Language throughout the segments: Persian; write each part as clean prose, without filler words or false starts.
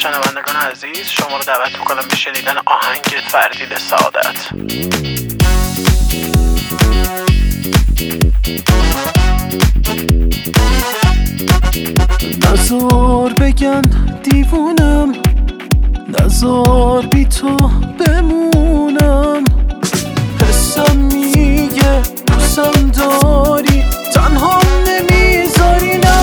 شنوندگان عزیز، شما رو دعوت میکنم به شنیدن آهنگ فردین سعادت. نزار بگن دیوونم، نزار بی تو بمونم. حسم میگه دوستم داری، تنها نمیذاری. نه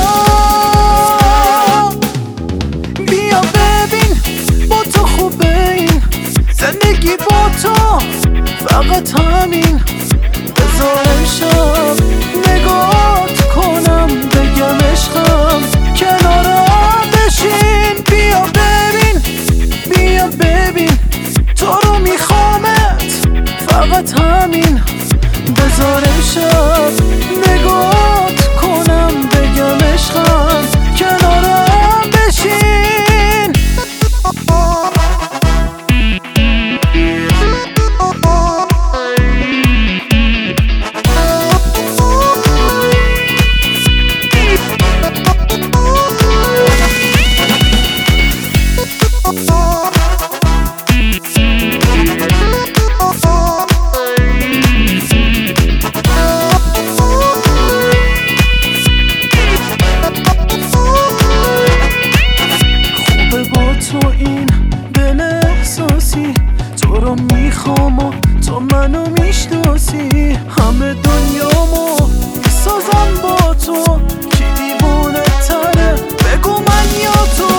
بیا ببین با تو خوبه این زندگی، با تو فقط همین. بذار امشب نگات کنم، بگم عشقم کنارم بشین. بیا ببین، بیا ببین تو رو میخوامت، فقط همین. بذار امشب نگات کنم، بگم عشقم کنارم بشین. تو این دل احساسی، تو رو میخوام و تو منو میشناسی. همه دنیامو میسازم با تو، کی دیوونه تره بگو من یا تو.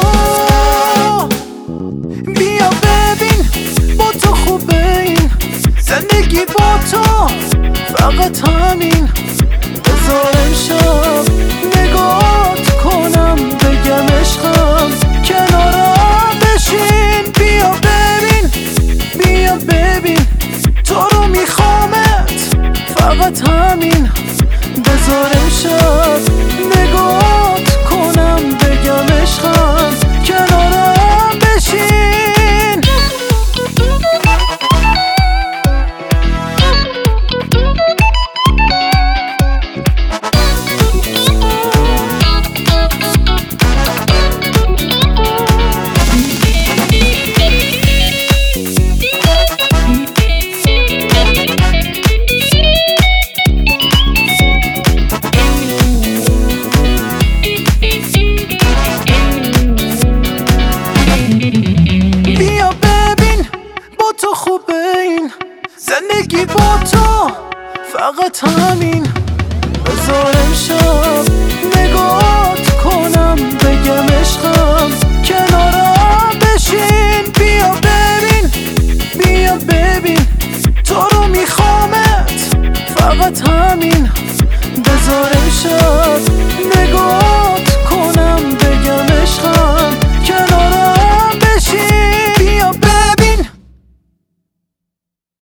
بیا ببین با تو خوبه این زندگی، با تو فقط همین. بذار امشب نگات کنم، بگم عشقم کنارم بشین. بیا ببین، بیا ببین تو رو میخوامت، فقط همین. بذار امشب نگات کنم، بگم عشقم کنارم بشین. زندگی با تو فقط همین. بذار امشب نگات کنم، بگم عشقم کنارم بشین. بیا ببین، بیا ببین تو رو میخوامت، فقط همین. بذار امشب